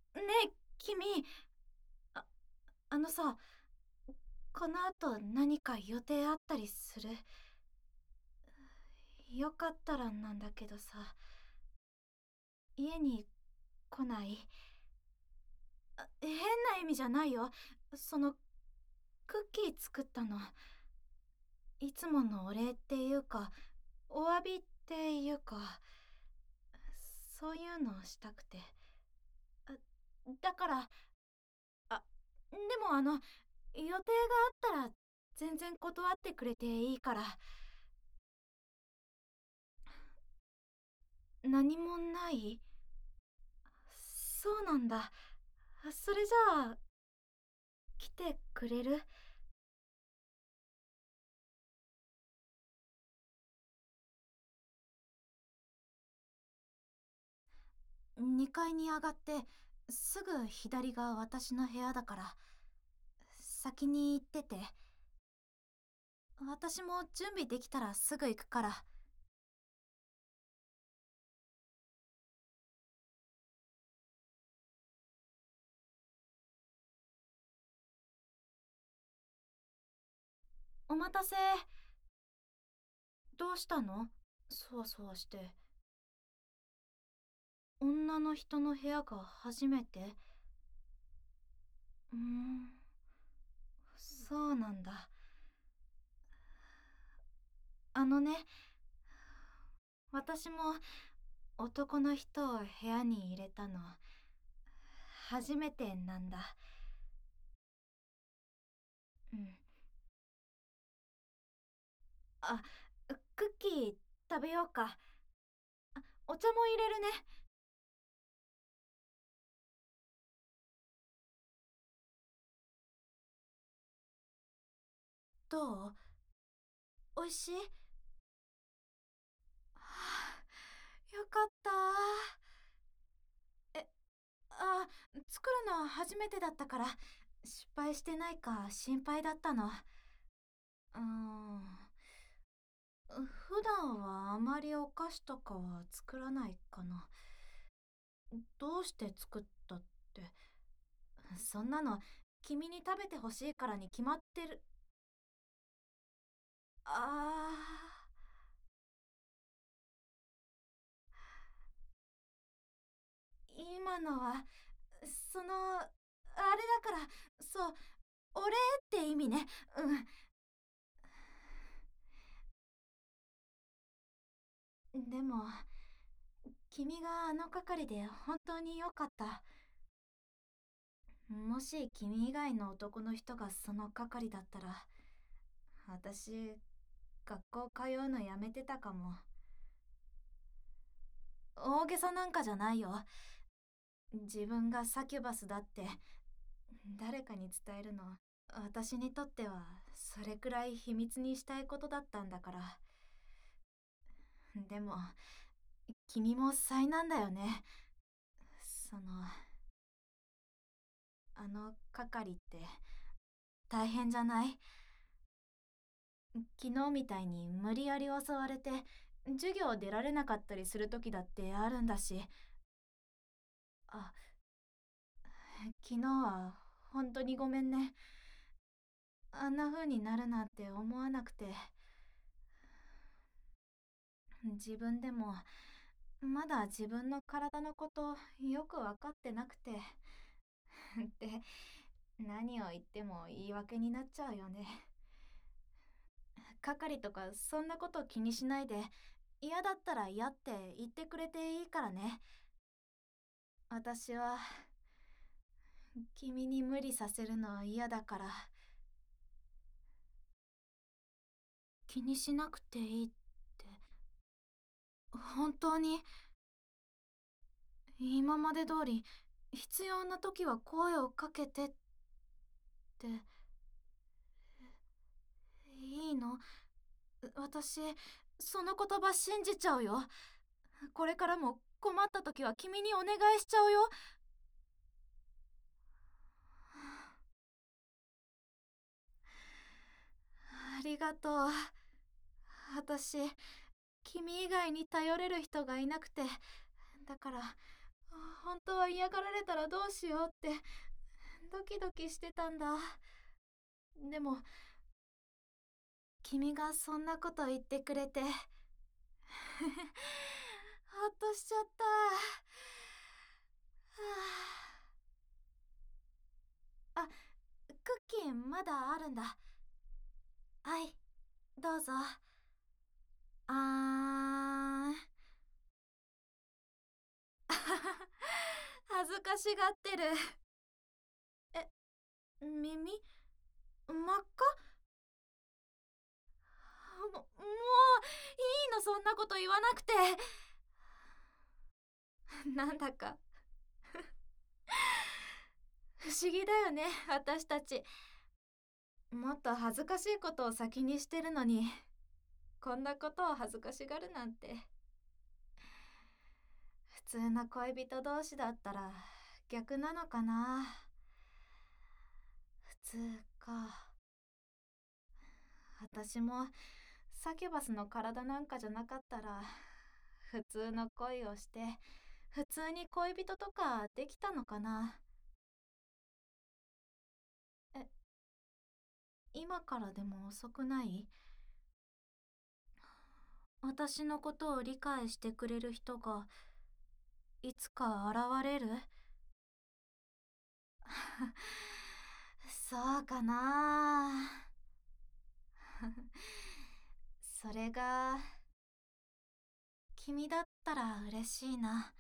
ねえ、君、あ、あのさ、この後何か予定あったりする？よかったらなんだけどさ、家に来ない？変な意味じゃないよ。クッキー作ったの。いつものお礼っていうか、お詫びっていうか、そういうのをしたくて。あだから、でも予定があったら全然断ってくれていいから。何もない？そうなんだ。それじゃあ、来てくれる？2階に上がって、すぐ左が私の部屋だから、先に行ってて。私も準備できたらすぐ行くから。お待たせ。どうしたの？そわそわして。女の人の部屋が初めて？そうなんだ。あのね、私も男の人を部屋に入れたの初めてなんだ。うん。あ、クッキー食べようか。お茶も入れるね。どう？おいしい？はあ、よかった。え、作るの初めてだったから失敗してないか心配だったの。うーん。普段はあまりお菓子とかは作らないかな。どうして作ったって。そんなの君に食べてほしいからに決まってる。あ今のは、あれだから、そう、お礼って意味ね。うん。でも、君があの係で本当に良かった。もし君以外の男の人がその係だったら、私、学校通うのやめてたかも。大げさなんかじゃないよ。自分がサキュバスだって誰かに伝えるの、私にとってはそれくらい秘密にしたいことだったんだから。でも、君も災難だよね。その、あの係って大変じゃない？昨日みたいに無理やり襲われて授業出られなかったりする時だってあるんだし。あ、昨日は本当にごめんね。あんな風になるなんて思わなくて。自分でもまだ自分の体のことよく分かってなくて。で、何を言っても言い訳になっちゃうよね。係とかそんなこと気にしないで、嫌だったら嫌って言ってくれていいからね。私は君に無理させるの嫌だから。気にしなくていいって、本当に？今まで通り必要な時は声をかけてっていいの？私その言葉信じちゃうよ。これからも困った時は君にお願いしちゃうよ。ありがとう。私君以外に頼れる人がいなくて、だから本当は嫌がられたらどうしようってドキドキしてたんだ。でも君がそんなこと言ってくれてほっとしちゃった。あ、クッキーまだあるんだ。はい、どうぞ。あーん。恥ずかしがってる。え、耳真っ赤？もういいの、そんなこと言わなくて。なんだか不思議だよね、私たち。もっと恥ずかしいことを先にしてるのに、こんなことを恥ずかしがるなんて。普通の恋人同士だったら逆なのかな。普通か。私もサキュバスの体なんかじゃなかったら普通の恋をして普通に恋人とかできたのかな。え、今からでも遅くない？私のことを理解してくれる人がいつか現れる？そうかな。それが君だったら嬉しいな。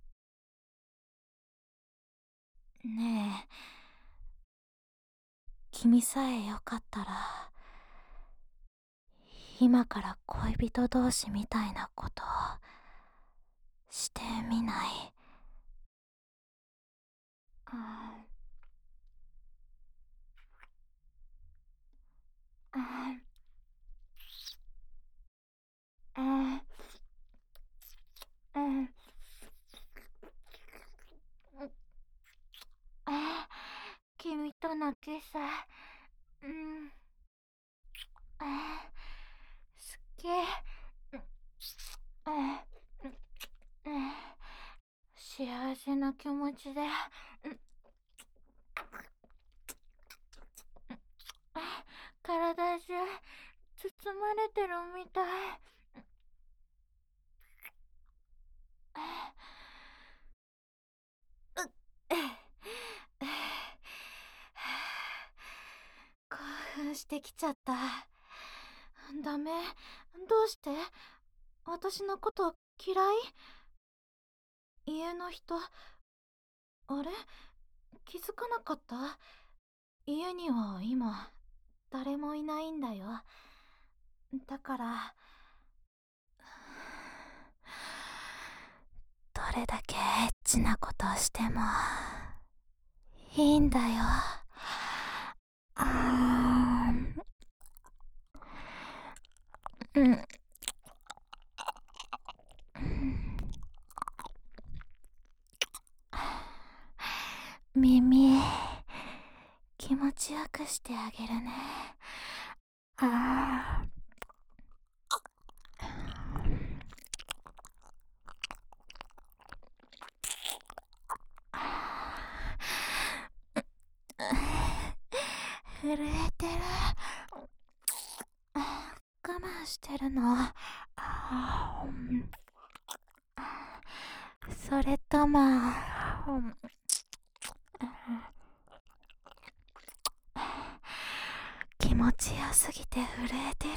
ねえ、君さえよかったら今から恋人同士みたいなことしてみない？うん、うん、うん、うん、君とのキス、うん、すっげえ、うん、幸せな気持ちで、体中包まれてるみたい。興奮してきちゃった。ダメ。どうして？私のこと嫌い？家の人、あれ？気づかなかった？家には今誰もいないんだよ。だからどれだけエッチなことをしてもいいんだよ。あー、うん、耳気持ちよくしてあげるね。あ震えてる。我慢してるの？それとも、気持ちよすぎて震えてる？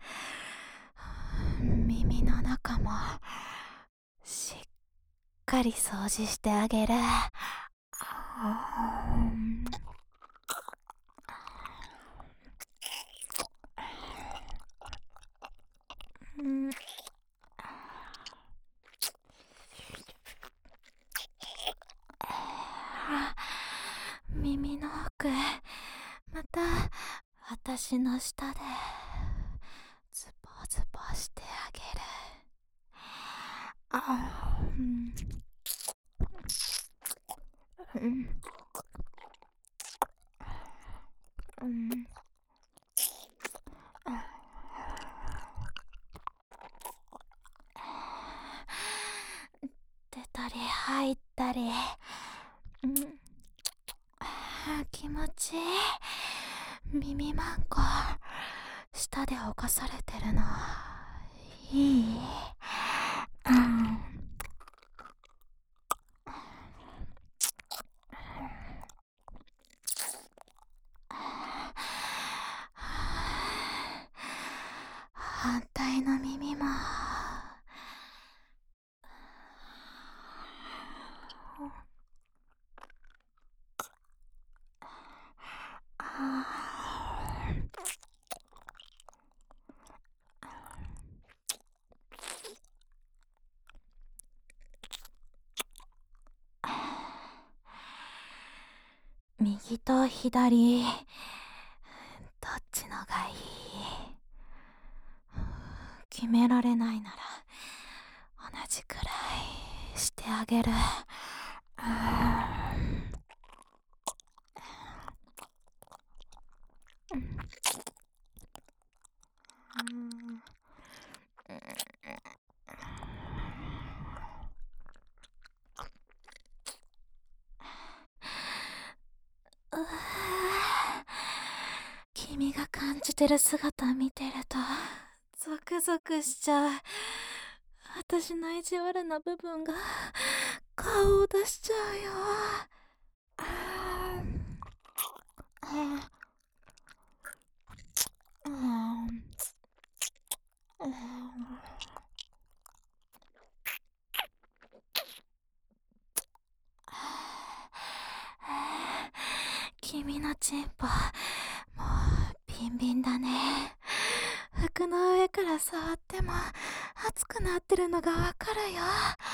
耳の中もしっかり掃除してあげる。うん、耳の奥、また私の下でズボズボしてあげる。うん、うん、うん、出たり入った左。気持ちいい。耳マンコ舌で侵されてるのいい？反対の耳も。右と左、どっちのがいい？決められないなら同じくらいしてあげる。君が感じてる姿見てるとゾクゾクしちゃう。私の意地悪な部分が顔を出しちゃうよ。君のチンポもうビンビンだね。服の上から触っても熱くなってるのがわかるよ。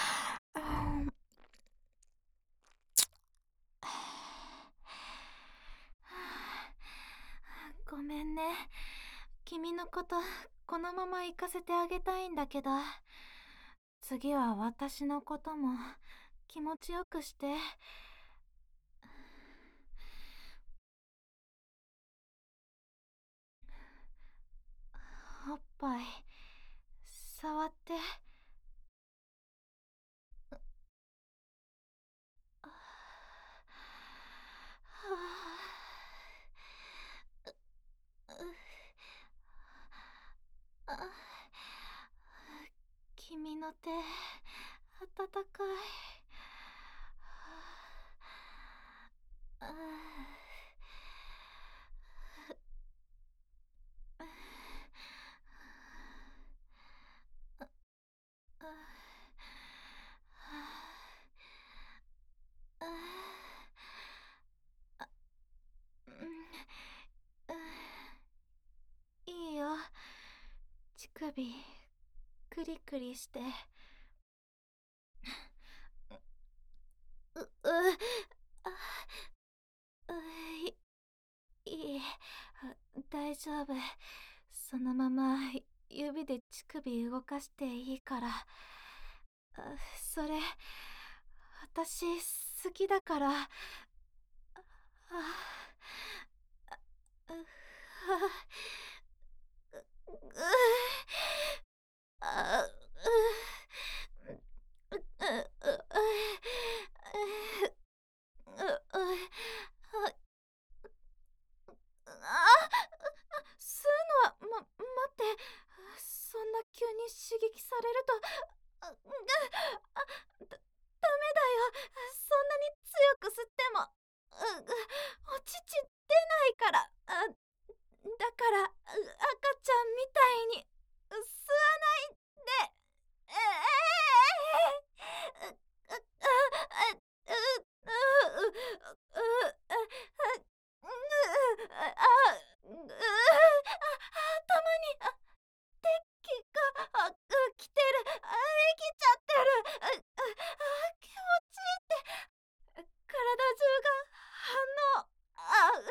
ごめんね。君のことこのまま行かせてあげたいんだけど、次は私のことも気持ちよくして。おっぱい触って。君の手温かい。いいよ。乳首クリクリして。いい、大丈夫。そのまま指で乳首動かしていいから。それ私好きだから。吸うのは、待って。そんな急に刺激されると、ダメだよ。そんなに強く吸っても、お乳出ないから。だから、赤ちゃんみたいに、吸わないで。頭に電気が来てる。生きちゃってる。気持ちいいって。体中が反応。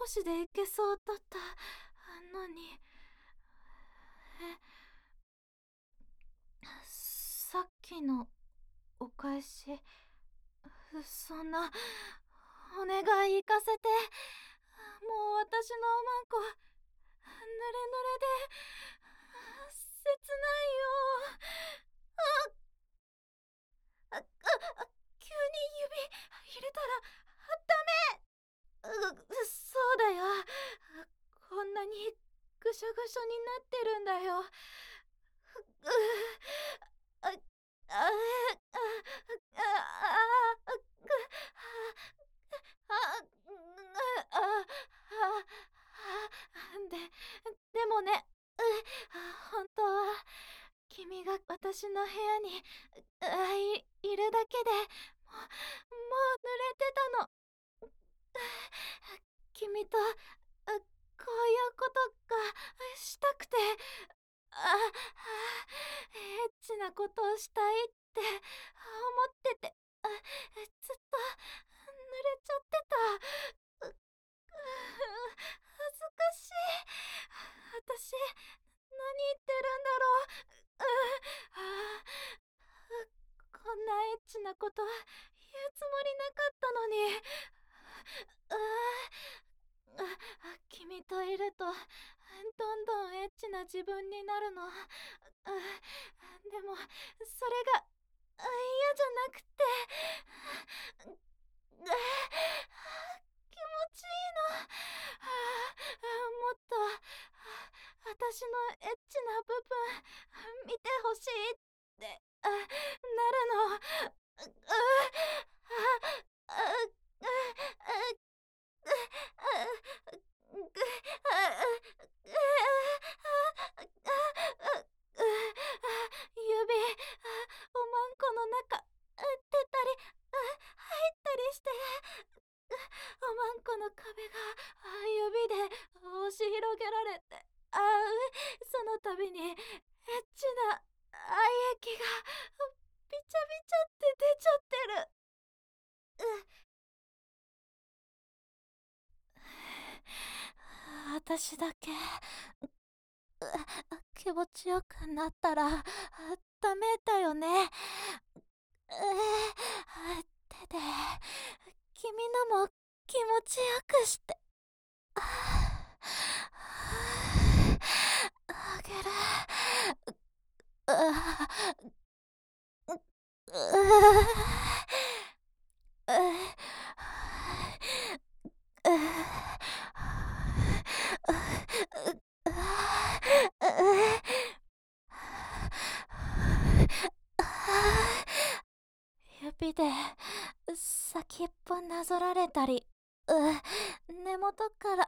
少しでいけそうだったのに。さっきのお返し、そんな、お願い行かせて。もう私のおまんこ、ぬれぬれで、切ないよ。あ、急に指入れたら、ダメ。そうだよ。こんなにぐしょぐしょになってるんだよ。あ、あ、あ、あ、でもね、本当は君が私の部屋にいるだけでもう濡れてたの。君とこういうことがしたくて、エッチなことをしたいって思ってて、ずっと濡れちゃってた。恥ずかしい。私、何言ってるんだろう。こんなエッチなこと言うつもりなかったのに。君といるとどんどんエッチな自分になるの。でもそれが嫌じゃなくて、気持ちいいの。もっと私のエッチな部分見てほしいってなるの。指、おまんこの中、出たり、入ったりして、おまんこの壁が指で押し広げられて、その度にエッチな愛液がびちゃびちゃって出ちゃってる。私だけ気持ちよくなったらダメだよね。手で君のも気持ちよくして。あげる。指で先っぽなぞられたり、根元から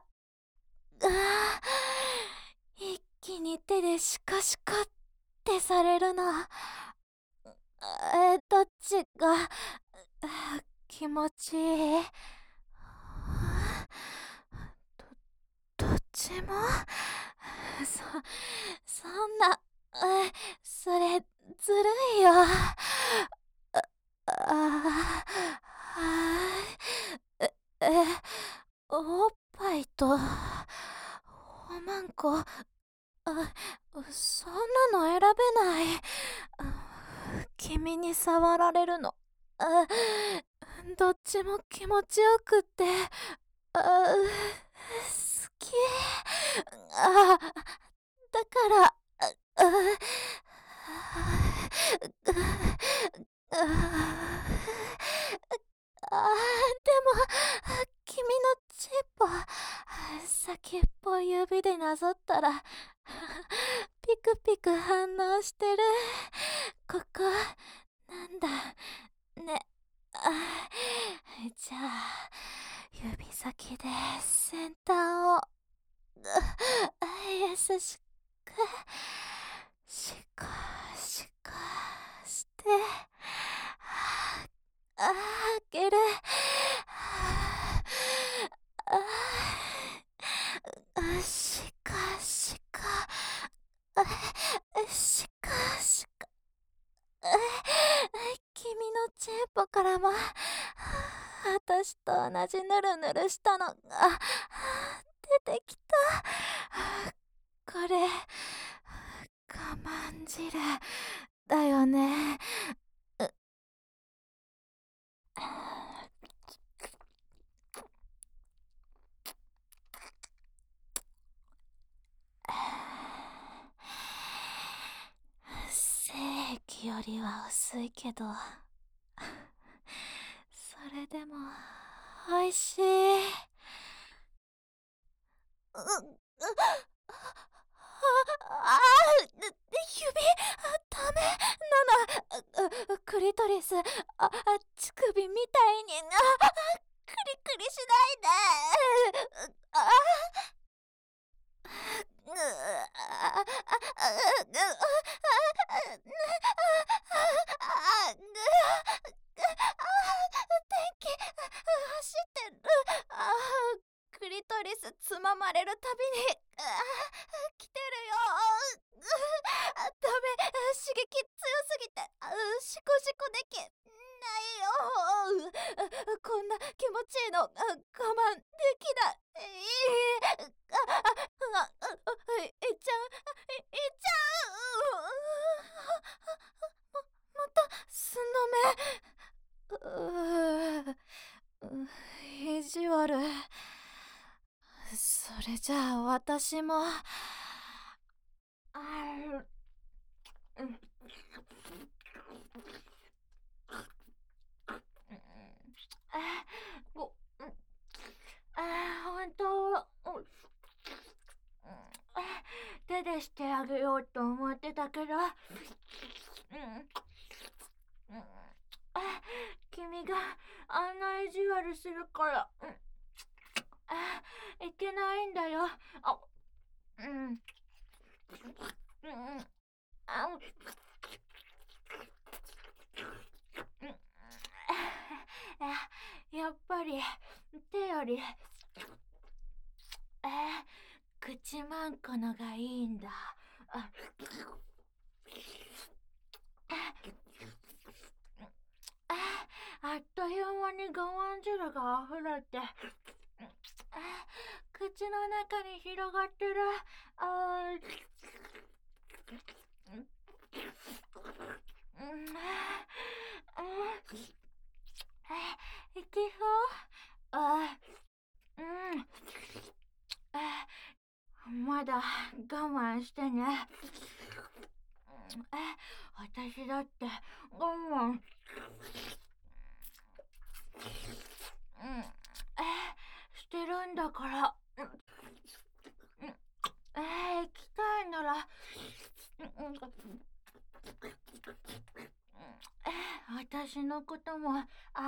一気に手でシカシカってされるの。どっちが気持ちいい？どっちもそんな、それずるいよ。え、おっぱいとおまんこ、そんなの選べない。君に触られるの、どっちも気持ちよくって、好き。だから、でも、君のチッポ、先っぽ指でなぞったら、ピクピク反応してる。ここ、なんだ、ね。じゃあ、指先で先端を、優しく、シコシコして、あげる。シカシカ、シカシカ。君のチンポからも私と同じヌルヌルしたのが汁だよね。精液よりは薄いけど、それでも美味しい。う、う、指、ダメクリトリス、乳首みたいにクリクリしないで。電気走ってる。クリトリスつままれるたびに来てるよ。ダメ、刺激強すぎてシコシコできないよ。こんな気持ちいいの我慢できない。いっちゃう。また素の目。意地悪。それじゃあ私もご本当手でしてあげようと思ってたけど、君があんな意地悪するからいけないんだよ。やっぱり手より口まんこのがいいんだ。あっという間に我慢汁が溢れて口の中に広がってる。いけそう。まだ我慢してね。私だって我慢してるんだから。行きたいなら私のことも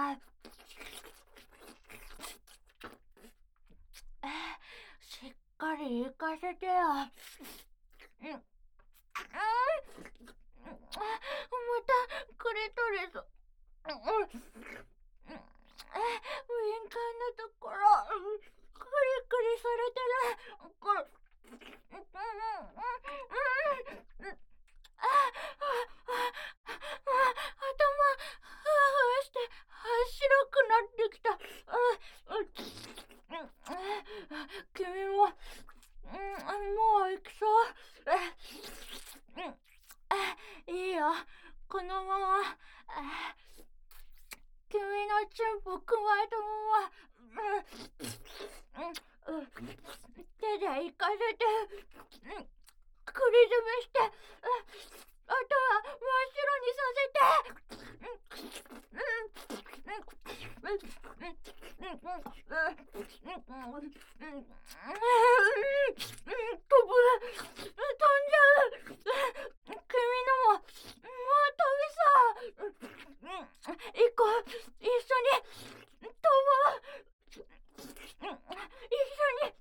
しっかり行かせてよ。またクリトリス敏感なところクリクリされてる。頭ふわふわして白くなってきた。君ももう行きそう。いいよ、このまま君のチンポくわえたまま手で行かせてクリ詰めしてあとは真っ白にさせて。飛ぶ。飛んじゃう。君のももう飛びそう。行こう。一緒に飛ぼう。一緒に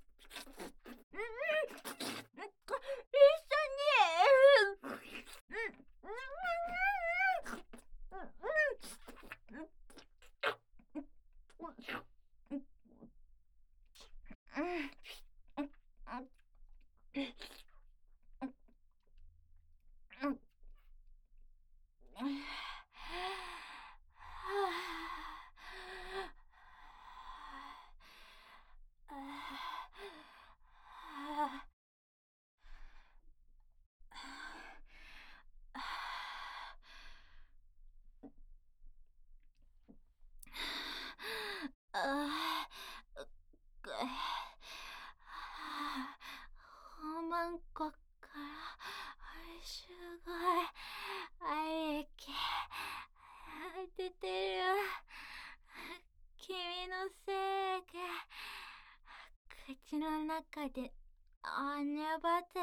んこからすごい愛液出てる。君のせいで口の中で粘って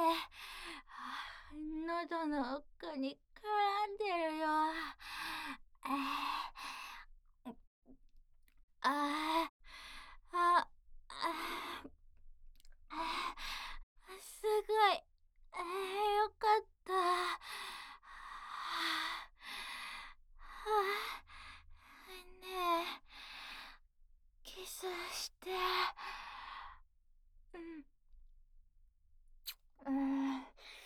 喉の奥に絡んでるよ。ああ、すごい。よかった。ねえ、キスして。うん。うん。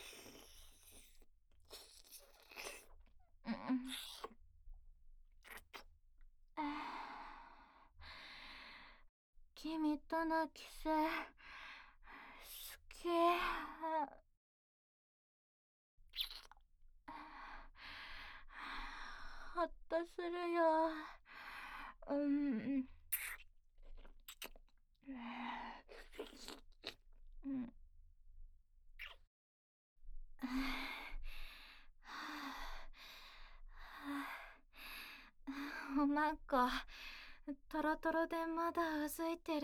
うん。君とのキス、好き。ほっとするよ。うん。うん。おまんこ、トロトロでまだうずいてる。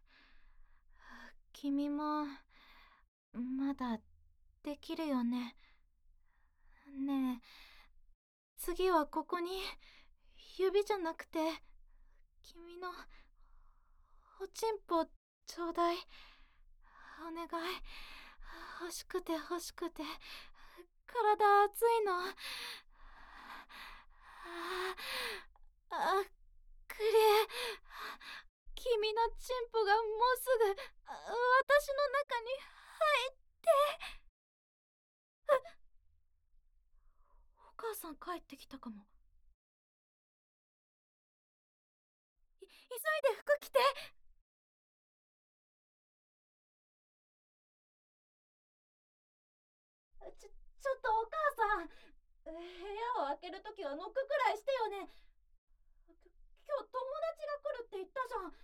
君も、まだできるよね。ねえ、次はここに、指じゃなくて、君の、おちんぽ、ちょうだい。お願い。欲しくて欲しくて、体熱いの。くれ。君のチンポがもうすぐ、私の中に入って。お母さん帰ってきたかも。急いで服着て。ちょっとお母さん、部屋を開けるときはノックくらいしてよね。今日友達が来るって言ったじゃん。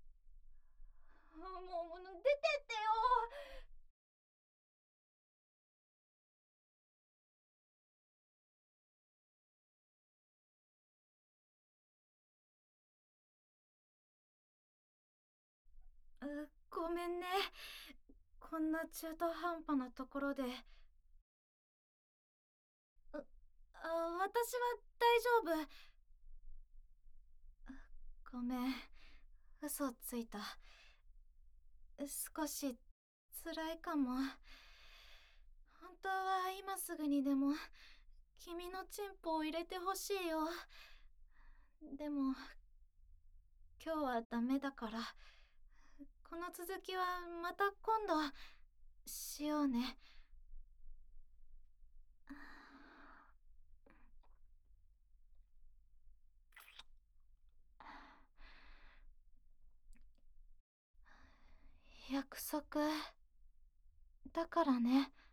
もう出てってよ。ごめんね。こんな中途半端なところで。私は大丈夫。ごめん、嘘ついた。少し辛いかも。本当は今すぐにでも君のチンポを入れてほしいよ。でも今日はダメだから、この続きはまた今度しようね。約束だからね。